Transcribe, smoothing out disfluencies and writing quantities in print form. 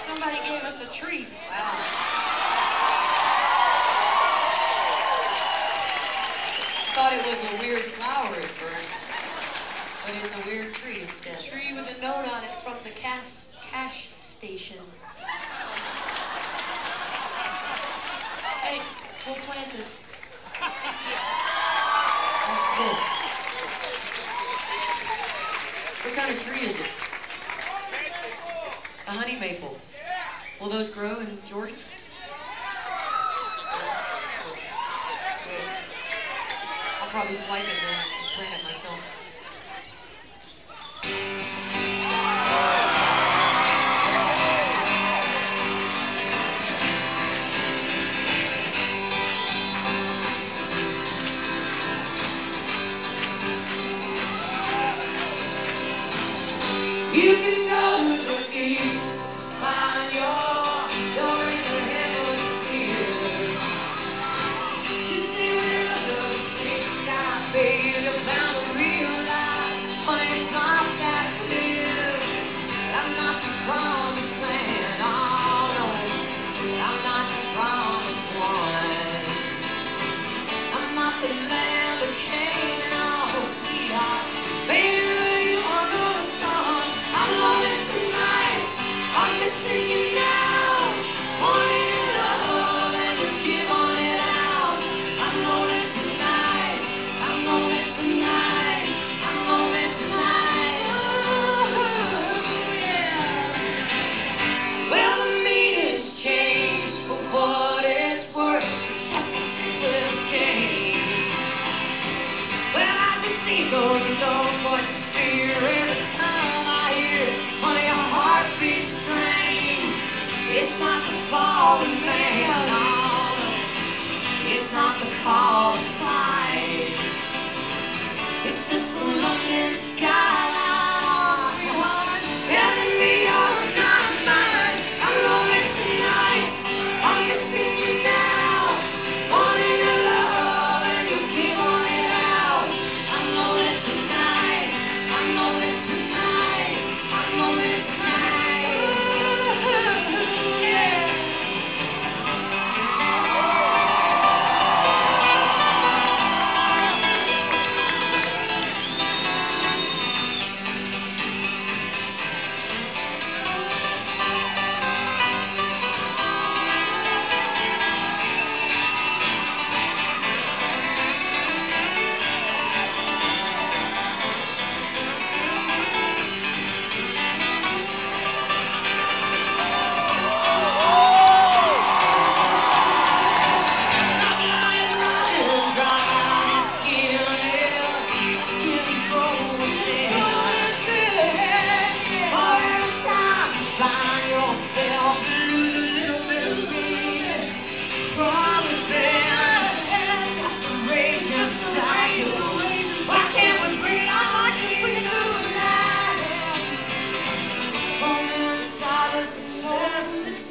Somebody gave us a tree. Wow. Thought it was a weird flower at first, but it's a weird tree instead. A tree with a note on it from the cash station. Thanks. We'll plant it. That's cool. What kind of tree is it? A honey maple. Will those grow in Georgia? I'll probably swipe it then and plant it myself. You can go to the east to find your in the heavens here. You see where others sing sky, baby, you're bound to realize, honey, it's not that clear. I'm not your promised land, oh no, I'm not your promised one. I'm not the land of Canaan, oh sweetheart, baby. I'm missing you now, wanting your love and you give on it out. I'm lonely tonight, I'm lonely tonight, I'm lonely tonight. Ooh, yeah. Well, the meaning's changed for what it's worth. It's just a simplest game. Well, I can think of no much fear every time I hear, honey, your heart beats strange. It's not the fall of man, no. It's not the call of tide. It's just the London skyline, oh, sweetheart. Telling me you're not mine. I'm lonely tonight, I'm missing you now, wanting your love and you give on it out. I'm lonely tonight, I'm lonely tonight, I'm lonely tonight. Ooh, yeah. Success, it's